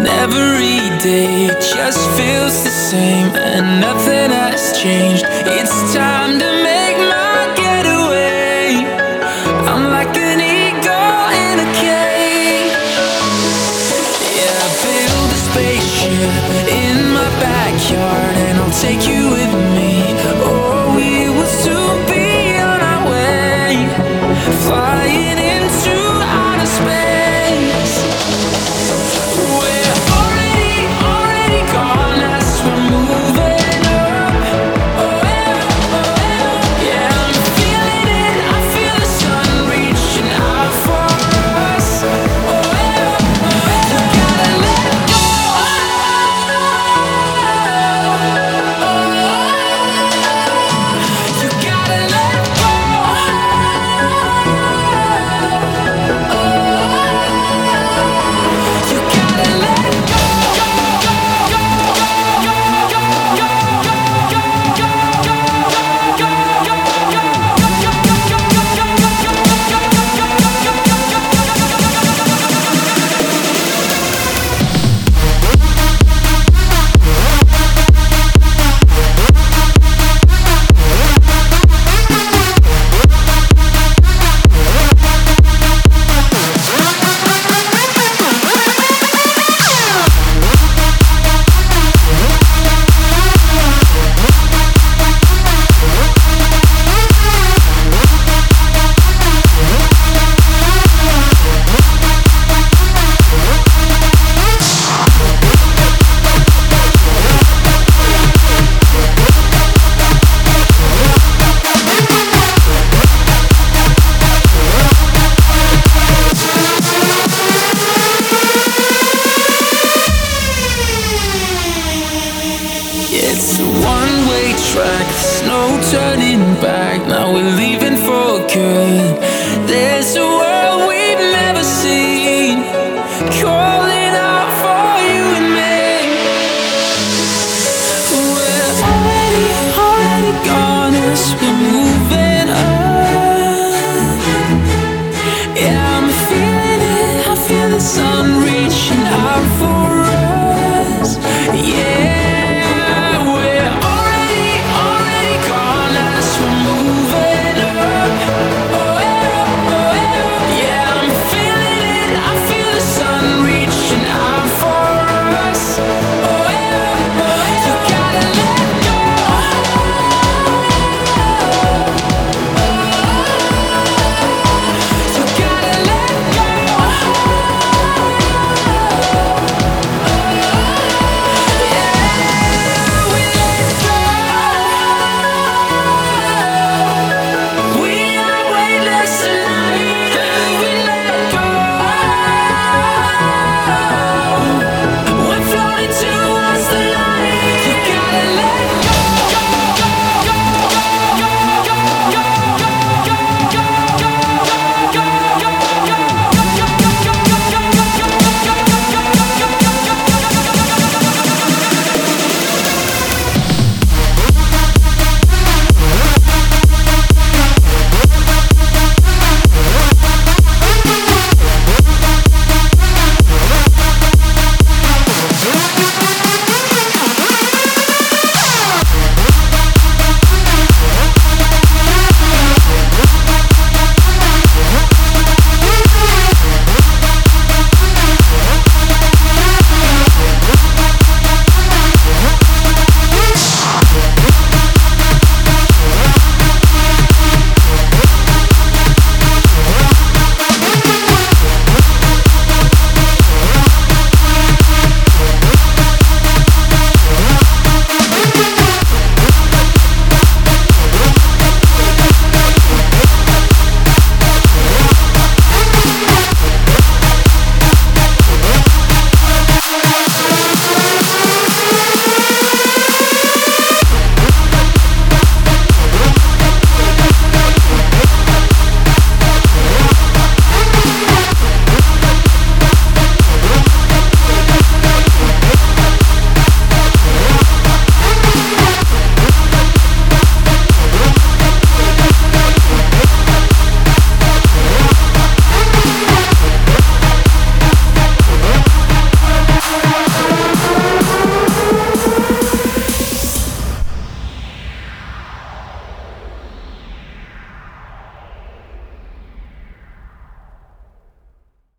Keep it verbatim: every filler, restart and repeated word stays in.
every day just feels the same, and nothing has changed. It's time to make my getaway. I'm like an eagle in a cage. Yeah, I build a spaceship in my backyard, and I'll take you with me. Oh, we will soon be on our way, flying into outer space. We're already, already gone as we're moving up. Oh, yeah, oh, yeah. Yeah, I'm feeling it. I feel the sun reaching out for us. Oh, yeah, oh, yeah. You gotta let go. You gotta let go. You gotta let go. It's a one-way track, there's no turning back. Now we're leaving for good. There's a